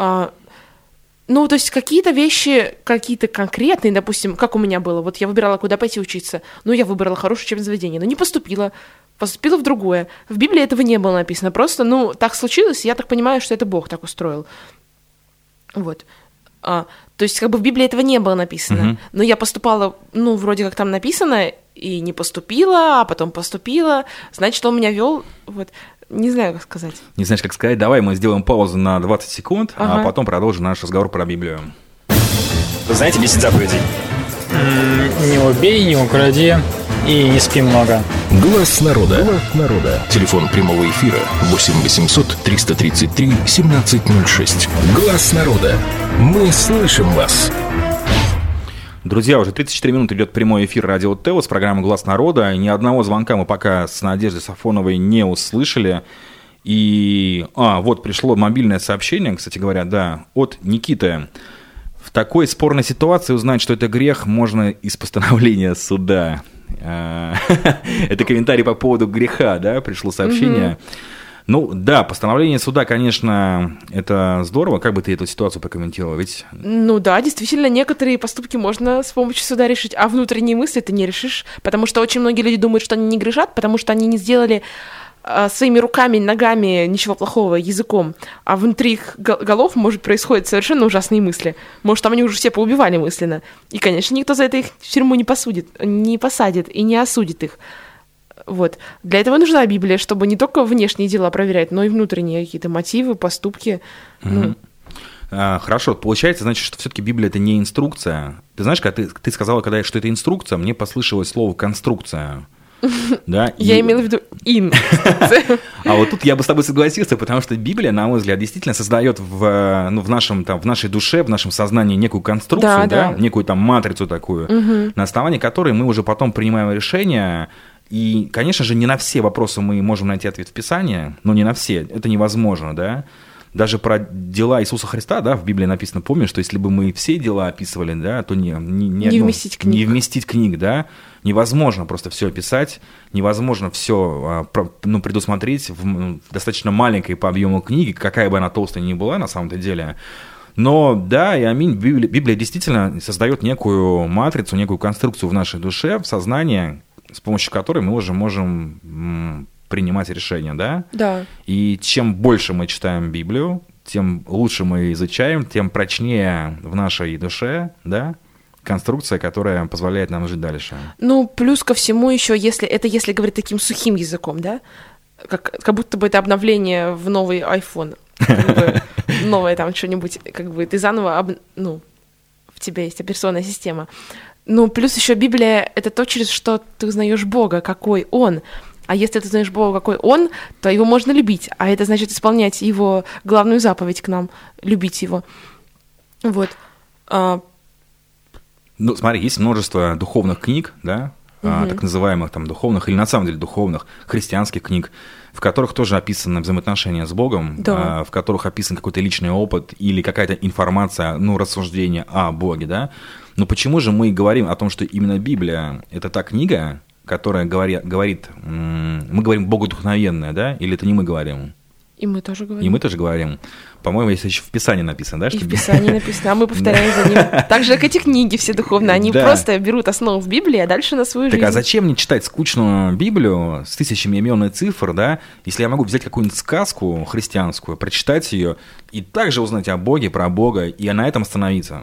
То есть какие-то вещи, какие-то конкретные, допустим, как у меня было, вот я выбирала, куда пойти учиться, я выбрала хорошее учебное заведение, но не поступила в другое. В Библии этого не было написано, просто, так случилось, я так понимаю, что это Бог так устроил. Вот. То есть в Библии этого не было написано, но я поступала, вроде как там написано, и не поступила, а потом поступила, значит, он меня вел, вот. Не знаю, как сказать. Не знаешь, как сказать. Давай мы сделаем паузу на 20 секунд, а потом продолжим наш разговор про Библию. Вы знаете 10 заповедей? Не убей, не укради и не спи много. Глаз народа. Телефон прямого эфира 8 800 333 1706. Глаз народа. Мы слышим вас. Друзья, уже 34 минуты идет прямой эфир Радио ТЭО с программой «Глаз народа». Ни одного звонка мы пока с Надеждой Сафоновой не услышали. И, вот пришло мобильное сообщение, кстати говоря, да, от Никиты. В такой спорной ситуации узнать, что это грех, можно из постановления суда. Это комментарий по поводу греха, да, пришло сообщение. Ну, да, постановление суда, конечно, это здорово. Как бы ты эту ситуацию прокомментировал? Ведь... Ну да, действительно, некоторые поступки можно с помощью суда решить, а внутренние мысли ты не решишь, потому что очень многие люди думают, что они не грешат, потому что они не сделали своими руками, ногами ничего плохого, языком, а внутри их голов, может, происходят совершенно ужасные мысли. Может, там они уже все поубивали мысленно. И, конечно, никто за это их в тюрьму не посадит и не осудит их. Вот. Для этого нужна Библия, чтобы не только внешние дела проверять, но и внутренние какие-то мотивы, поступки. Хорошо, получается, значит, что все-таки Библия — это не инструкция. Ты знаешь, когда ты сказала, что это инструкция, мне послышалось слово «конструкция». Да? Я имела в виду А вот тут я бы с тобой согласился, потому что Библия, на мой взгляд, действительно создает в нашей душе, в нашем сознании некую конструкцию, некую там матрицу такую, на основании которой мы уже потом принимаем решения. И, конечно же, не на все вопросы мы можем найти ответ в Писании, но не на все, это невозможно, да. Даже про дела Иисуса Христа, да, в Библии написано, помнишь, что если бы мы все дела описывали, да, то не вместить книг, да, невозможно просто все описать, невозможно все предусмотреть в достаточно маленькой по объему книги, какая бы она толстая ни была на самом-то деле. Но да, и аминь, Библия действительно создает некую матрицу, некую конструкцию в нашей душе, в сознании, с помощью которой мы уже можем принимать решения, да? Да. И чем больше мы читаем Библию, тем лучше мы изучаем, тем прочнее в нашей душе, да, конструкция, которая позволяет нам жить дальше. Ну, плюс ко всему еще, если говорить таким сухим языком, да, как будто бы это обновление в новый iPhone, новое там что-нибудь, как бы ты заново, в тебе есть операционная система. Ну, плюс еще Библия — это то, через что ты узнаешь Бога, какой Он. А если ты знаешь Бога, какой Он, то его можно любить. А это значит исполнять его главную заповедь к нам, любить его. Вот. Ну, смотри, есть множество духовных книг, да, так называемых там духовных, или на самом деле духовных, христианских книг, в которых тоже описаны взаимоотношения с Богом, да. В которых описан какой-то личный опыт или какая-то информация, рассуждение о Боге, да. Но почему же мы говорим о том, что именно Библия — это та книга, которая говорит, мы говорим богодухновенная, да, или это не мы говорим? И мы тоже говорим. И мы тоже говорим. По-моему, если еще в Писании написано, да? И в Писании написано, а мы повторяем за ним. Так же, как эти книги все духовные, они просто берут основу в Библии, а дальше на свою жизнь. Так а зачем мне читать скучную Библию с тысячами имен и цифр, да, если я могу взять какую-нибудь сказку христианскую, прочитать ее и также узнать о Боге, про Бога, и на этом остановиться?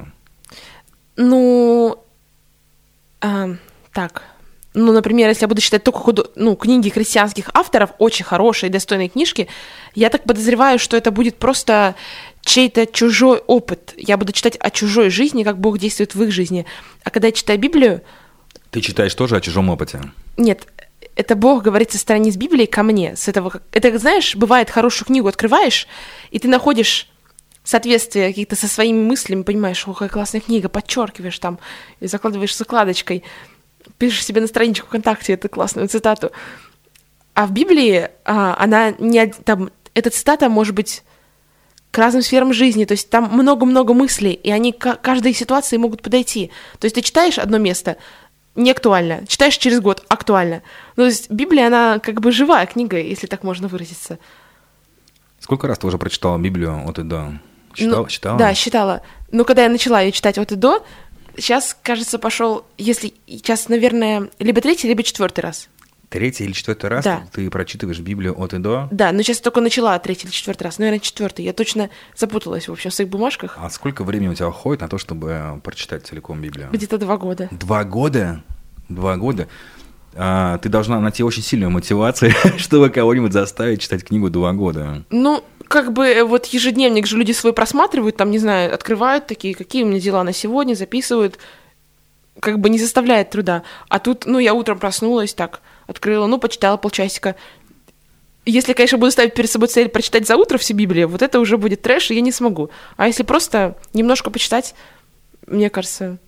Например, если я буду читать только книги христианских авторов, очень хорошие и достойные книжки, я так подозреваю, что это будет просто чей-то чужой опыт. Я буду читать о чужой жизни, как Бог действует в их жизни. А когда я читаю Библию... Ты читаешь тоже о чужом опыте? Нет, это Бог говорит со страниц Библии ко мне. Это, знаешь, бывает, хорошую книгу открываешь, и ты находишь соответствие какие-то со своими мыслями, понимаешь, какая классная книга, подчеркиваешь там, и закладываешь закладочкой, пишешь себе на страничку ВКонтакте эту классную цитату. А в Библии эта цитата может быть к разным сферам жизни, то есть там много-много мыслей, и они к каждой ситуации могут подойти. То есть ты читаешь одно место, не актуально, читаешь через год, актуально. То есть Библия, она как бы живая книга, если так можно выразиться. Сколько раз ты уже прочитала Библию от и до? Читала? Да, считала. Но когда я начала ее читать от и до, сейчас, кажется, пошел, сейчас, наверное, либо 3-й, либо 4-й раз. 3-й или 4-й раз да. Ты прочитываешь Библию от и до? Да, но сейчас только начала 3-й или 4-й раз, наверное, 4-й. Я точно запуталась, в общем, в своих бумажках. А сколько времени у тебя уходит на то, чтобы прочитать целиком Библию? Где-то 2 года. 2 года? 2 года? Ты должна найти очень сильную мотивацию, чтобы кого-нибудь заставить читать книгу 2 года. Как бы вот ежедневник же люди свой просматривают, там, не знаю, открывают такие, какие у меня дела на сегодня, записывают, как бы не заставляет труда. А тут, я утром проснулась, так, открыла, почитала полчасика. Если, конечно, буду ставить перед собой цель прочитать за утро всю Библию, вот это уже будет трэш, и я не смогу. А если просто немножко почитать, мне кажется,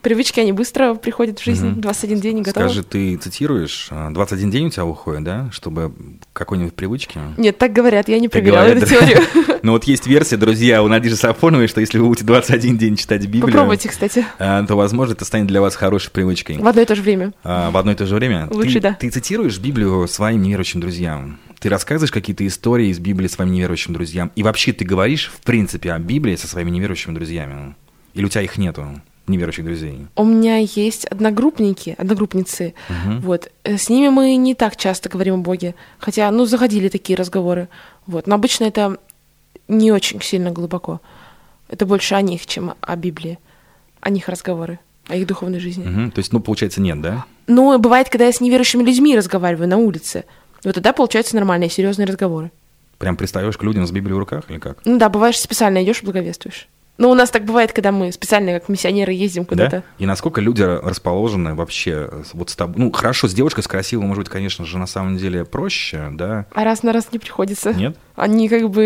Привычки, они быстро приходят в жизнь. 21 день и готово. Скажи, ты цитируешь, 21 день у тебя уходит, да, чтобы какой-нибудь привычки? Нет, так говорят, я не проверяла эту теорию. Ну вот есть версия, друзья, у Надежды Сафоновой, что если вы будете 21 день читать Библию... Попробуйте, кстати. То, возможно, это станет для вас хорошей привычкой. В одно и то же время. В одно и то же время? Лучше, да. Ты цитируешь Библию своим неверующим друзьям? Ты рассказываешь какие-то истории из Библии своим неверующим друзьям? И вообще ты говоришь, в принципе, о Библии со своими неверующими друзьями? Или у тебя их нету, неверующих друзей? У меня есть одногруппницы. Вот. С ними мы не так часто говорим о Боге. Хотя, заходили такие разговоры. Вот. Но обычно это не очень сильно глубоко. Это больше о них, чем о Библии. О них разговоры, о их духовной жизни. То есть, получается, нет, да? Бывает, когда я с неверующими людьми разговариваю на улице. Вот тогда получаются нормальные, серьезные разговоры. Прям пристаешь к людям с Библией в руках или как? Да, бываешь специально идешь и благовествуешь. У нас так бывает, когда мы специально как миссионеры ездим куда-то. Да? И насколько люди расположены вообще вот с тобой? Хорошо, с девушкой, с красивой, может быть, конечно же, на самом деле проще, да? А раз на раз не приходится. Нет? Они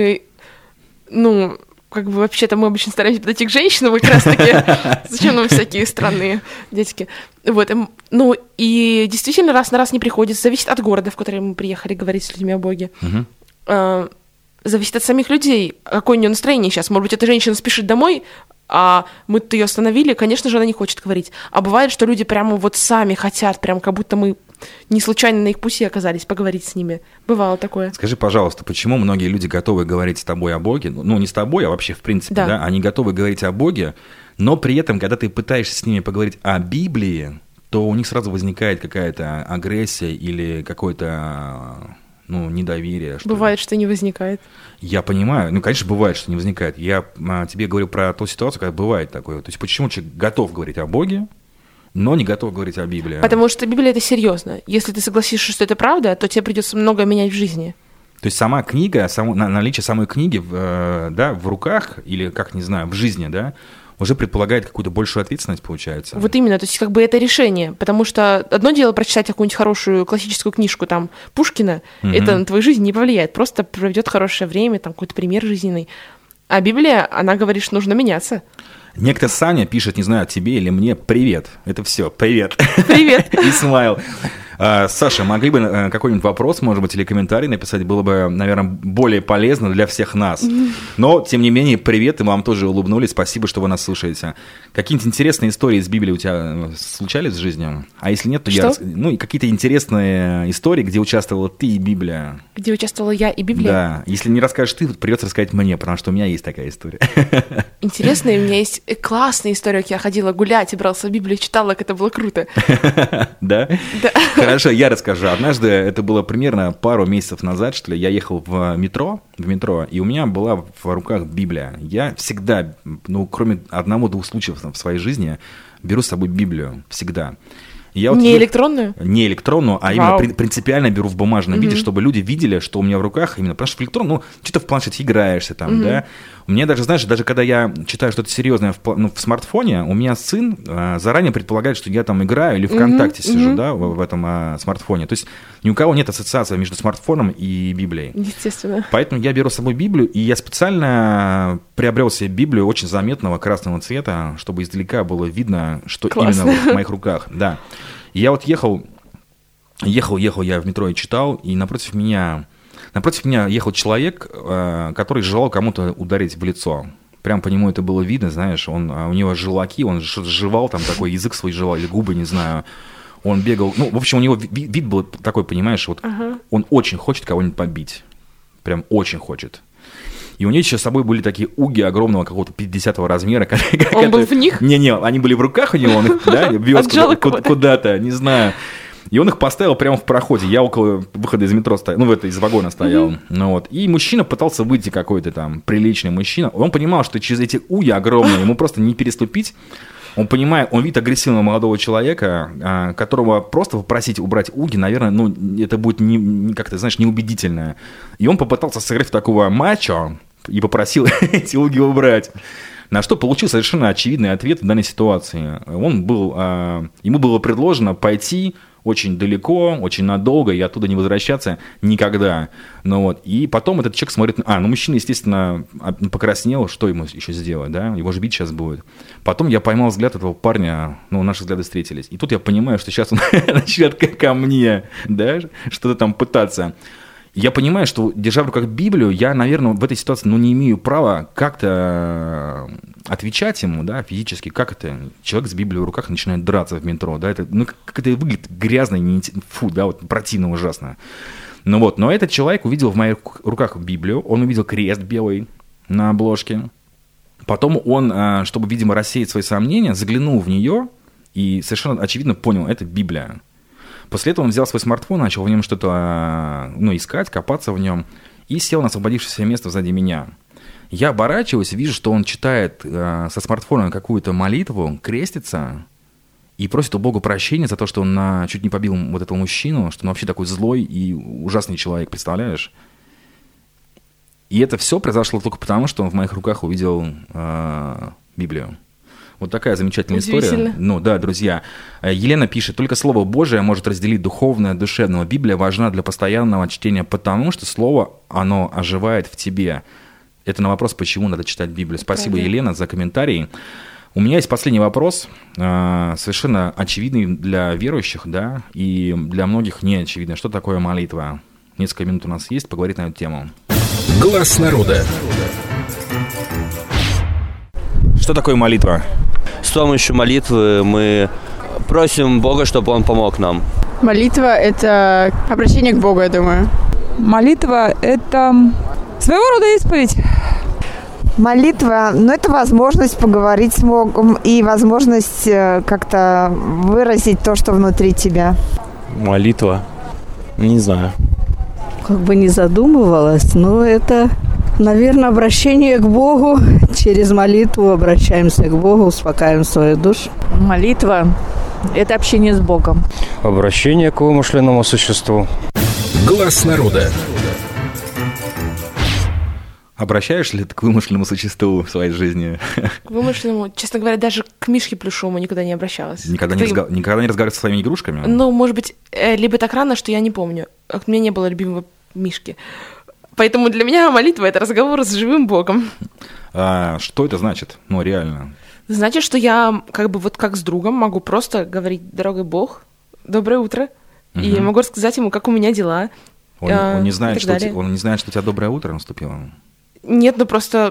вообще-то мы обычно стараемся подойти к женщинам, как раз-таки. Зачем нам всякие странные дядьки? Вот, и действительно раз на раз не приходится. Зависит от города, в который мы приехали говорить с людьми о Боге. Зависит от самих людей, какое у нее настроение сейчас. Может быть, эта женщина спешит домой, а мы-то ее остановили, конечно же, она не хочет говорить. А бывает, что люди прямо вот сами хотят, прям как будто мы не случайно на их пути оказались, поговорить с ними. Бывало такое. Скажи, пожалуйста, почему многие люди готовы говорить с тобой о Боге, не с тобой, а вообще в принципе, да, они готовы говорить о Боге, но при этом, когда ты пытаешься с ними поговорить о Библии, то у них сразу возникает какая-то агрессия или какое-то... недоверие. Бывает, что не возникает. Я понимаю. Конечно, бывает, что не возникает. Я тебе говорю про ту ситуацию, когда бывает такое. То есть почему человек готов говорить о Боге, но не готов говорить о Библии? Потому что Библия — это серьезно. Если ты согласишься, что это правда, то тебе придется многое менять в жизни. То есть сама книга, наличие самой книги в руках или, в жизни, да, уже предполагает какую-то большую ответственность, получается. Вот именно, то есть это решение, потому что одно дело прочитать какую-нибудь хорошую классическую книжку, Пушкина, это на твою жизнь не повлияет, просто проведет хорошее время, какой-то пример жизненный. А Библия, она говорит, что нужно меняться. Некто Саня пишет, не знаю, тебе или мне, привет. Это все, привет. Привет. И смайл. Саша, могли бы какой-нибудь вопрос, может быть, или комментарий написать, было бы, наверное, более полезно для всех нас. Но, тем не менее, привет, и вам тоже улыбнулись, спасибо, что вы нас слушаете. Какие-нибудь интересные истории из Библии у тебя случались в жизни? А если нет, то и какие-то интересные истории, где участвовала ты и Библия. Где участвовала я и Библия? Да, если не расскажешь ты, придется рассказать мне, потому что у меня есть такая история. Интересная, у меня есть классная история, как я ходила гулять и брала Библию, читала, как это было круто. Да? Да. Хорошо, я расскажу. Однажды, это было примерно пару месяцев назад, что ли, я ехал в метро, и у меня была в руках Библия. Я всегда, кроме одного-двух случаев в своей жизни, беру с собой Библию. Всегда. Не электронную? Не электронную, а именно принципиально беру в бумажном виде, чтобы люди видели, что у меня в руках именно. Потому что в электронном, что-то в планшете играешься там, да. У меня даже, даже когда я читаю что-то серьезное в смартфоне, у меня сын заранее предполагает, что я там играю или ВКонтакте сижу, да, в этом смартфоне. То есть ни у кого нет ассоциации между смартфоном и Библией. Естественно. Поэтому я беру с собой Библию, и я специально приобрел себе Библию очень заметного красного цвета, чтобы издалека было видно, что именно в моих руках. Да. И я ехал я в метро и читал, и напротив меня ехал человек, который желал кому-то ударить в лицо. Прям по нему это было видно, знаешь, у него желваки, он что-то жевал, там такой язык свой жевал, или губы, не знаю. Он бегал, в общем, у него вид был такой, понимаешь, он очень хочет кого-нибудь побить. Прям очень хочет. И у нее еще с собой были такие уги огромного какого-то 50-го размера. Он был в них? Не, они были в руках у него, он их вез куда-то, не знаю. И он их поставил прямо в проходе. Я около выхода из метро стоял, из вагона стоял. И мужчина пытался выйти, какой-то там приличный мужчина. Он понимал, что через эти уги огромные ему просто не переступить. Он видит агрессивного молодого человека, которого просто попросить убрать уги, наверное, это будет как-то, знаешь, неубедительно. И он попытался сыграть в такого мачо и попросил эти уги убрать. На что получил совершенно очевидный ответ в данной ситуации. Ему было предложено пойти, очень далеко, очень надолго, и оттуда не возвращаться никогда. Ну вот, и потом этот человек смотрит, мужчина, естественно, покраснел, что ему еще сделать, да, его же бить сейчас будет. Потом я поймал взгляд этого парня, наши взгляды встретились, и тут я понимаю, что сейчас он начнет ко мне, да, что-то там пытаться. Я понимаю, что, держа в руках Библию, я, наверное, в этой ситуации, не имею права как-то отвечать ему, да, физически, как это, человек с Библией в руках начинает драться в метро, да, это, как это выглядит грязно, противно ужасно. Но этот человек увидел в моих руках Библию, он увидел крест белый на обложке, потом он, чтобы, видимо, рассеять свои сомнения, заглянул в нее и совершенно очевидно понял, это Библия. После этого он взял свой смартфон, начал в нем что-то искать, копаться в нем, и сел на освободившееся место сзади меня. Я оборачиваюсь, вижу, что он читает со смартфона какую-то молитву, крестится и просит у Бога прощения за то, что он чуть не побил вот этого мужчину, что он вообще такой злой и ужасный человек, представляешь? И это все произошло только потому, что он в моих руках увидел Библию. Вот такая замечательная история. Да, друзья. Елена пишет, только Слово Божие может разделить духовное от душевного. Библия важна для постоянного чтения, потому что Слово, оно оживает в тебе. Это на вопрос, почему надо читать Библию. Спасибо, Елена, за комментарий. У меня есть последний вопрос, совершенно очевидный для верующих, да, и для многих не очевидный. Что такое молитва? Несколько минут у нас есть поговорить на эту тему. Глаз народа. Что такое молитва? С помощью молитвы мы просим Бога, чтобы Он помог нам. Молитва – это обращение к Богу, я думаю. Молитва – это своего рода исповедь. Молитва, это возможность поговорить с Богом и возможность как-то выразить то, что внутри тебя. Молитва? Не знаю. Как бы не задумывалась, но это, наверное, обращение к Богу. Через молитву обращаемся к Богу, успокаиваем свою душу. Молитва – это общение с Богом. Обращение к вымышленному существу. Глаз народа. Обращаешься ли ты к вымышленному существу в своей жизни? К вымышленному, честно говоря, даже к Мишке Плюшевому никогда не обращалась. Никогда не разговариваешь со своими игрушками? Может быть, либо так рано, что я не помню. У меня не было любимого Мишки. Поэтому для меня молитва – это разговор с живым Богом. Что это значит? Реально. Значит, что я как с другом могу просто говорить: «Дорогой Бог, доброе утро». Угу. И могу рассказать ему, как у меня дела. Он не знает, что у тебя доброе утро наступило? Нет, просто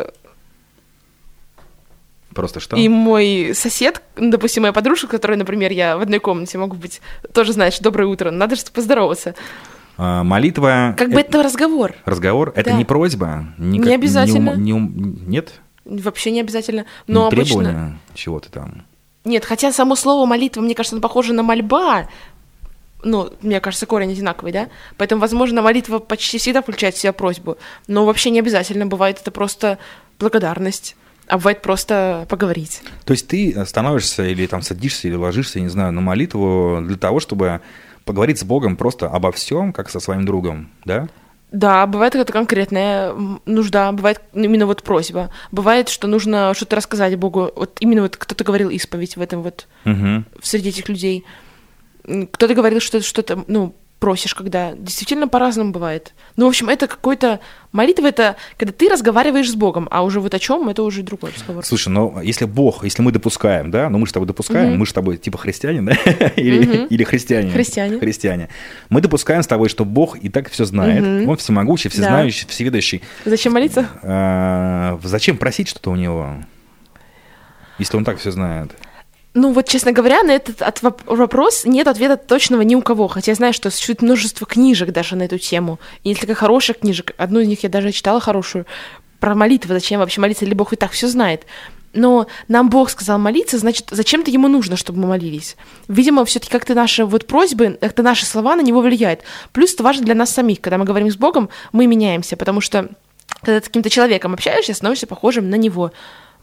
Просто что? И мой сосед, допустим, моя подружка, которая, например, я в одной комнате могу быть, тоже знает, что доброе утро, надо же поздороваться. Молитва... это разговор. Разговор? Это не просьба? Не обязательно. Нет? Вообще не обязательно. Но требования обычно... чего-то там? Нет, хотя само слово молитва, мне кажется, оно похоже на мольба. Мне кажется, корень одинаковый, да? Поэтому, возможно, молитва почти всегда включает в себя просьбу. Но вообще не обязательно. Бывает это просто благодарность. А бывает просто поговорить. То есть ты становишься или садишься, или ложишься, не знаю, на молитву для того, чтобы поговорить с Богом просто обо всем, как со своим другом, да? Да, бывает это конкретная нужда, бывает именно просьба. Бывает, что нужно что-то рассказать Богу. Именно кто-то говорил исповедь в этом среди этих людей. Кто-то говорил, что что-то, просишь, когда действительно по-разному бывает. В общем, это молитва, это когда ты разговариваешь с Богом, а уже о чем, это уже другой разговор. Слушай, если мы допускаем, да, мы же с тобой допускаем, мы же с тобой типа христиане, да, или христиане. Христиане. Мы допускаем с тобой, что Бог и так все знает, Он всемогущий, всезнающий, всеведущий. Зачем молиться? Зачем просить что-то у Него, если Он так все знает? Честно говоря, на этот вопрос нет ответа точного ни у кого. Хотя я знаю, что существует множество книжек даже на эту тему. И несколько хороших книжек. Одну из них я даже читала хорошую. Про молитву. Зачем вообще молиться? Или Бог и так все знает. Но нам Бог сказал молиться, значит, зачем-то Ему нужно, чтобы мы молились. Видимо, все-таки как-то наши просьбы, как-то наши слова на Него влияют. Плюс это важно для нас самих. Когда мы говорим с Богом, мы меняемся. Потому что, когда ты с каким-то человеком общаешься, становишься похожим на него.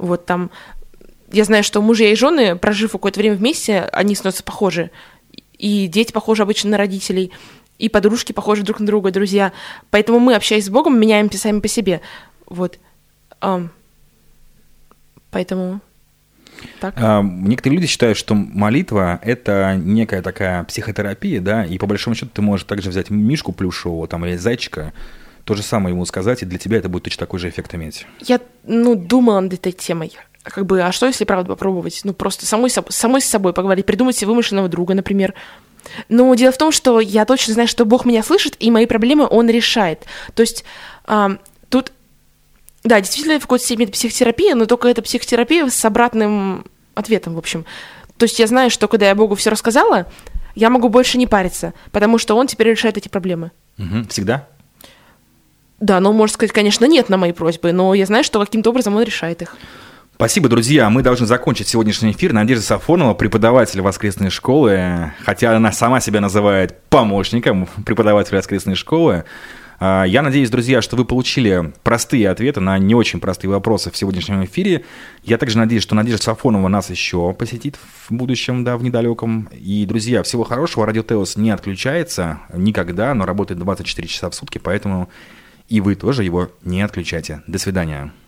Я знаю, что мужья и жены, прожив какое-то время вместе, они становятся похожи. И дети похожи обычно на родителей, и подружки похожи друг на друга, друзья. Поэтому мы, общаясь с Богом, меняемся сами по себе. Поэтому... Так. Некоторые люди считают, что молитва – это некая такая психотерапия, да, и по большому счету ты можешь также взять мишку плюшевого там, или зайчика, то же самое ему сказать, и для тебя это будет точно такой же эффект иметь. Я, думала над этой темой. А что, если, правда, попробовать? Просто самой с собой поговорить, придумать себе вымышленного друга, например. Но дело в том, что я точно знаю, что Бог меня слышит, и мои проблемы Он решает. То есть тут, да, действительно, в какой-то степени это психотерапия, но только это психотерапия с обратным ответом, в общем. То есть я знаю, что когда я Богу все рассказала, я могу больше не париться, потому что Он теперь решает эти проблемы. Всегда? Да, но он может сказать, конечно, нет на мои просьбы, но я знаю, что каким-то образом Он решает их. Спасибо, друзья. Мы должны закончить сегодняшний эфир. Надежда Сафонова, преподаватель воскресной школы, хотя она сама себя называет помощником преподавателя воскресной школы. Я надеюсь, друзья, что вы получили простые ответы на не очень простые вопросы в сегодняшнем эфире. Я также надеюсь, что Надежда Сафонова нас еще посетит в будущем, да, в недалеком. И, друзья, всего хорошего. Радио Теос не отключается никогда, но работает 24 часа в сутки, поэтому и вы тоже его не отключайте. До свидания.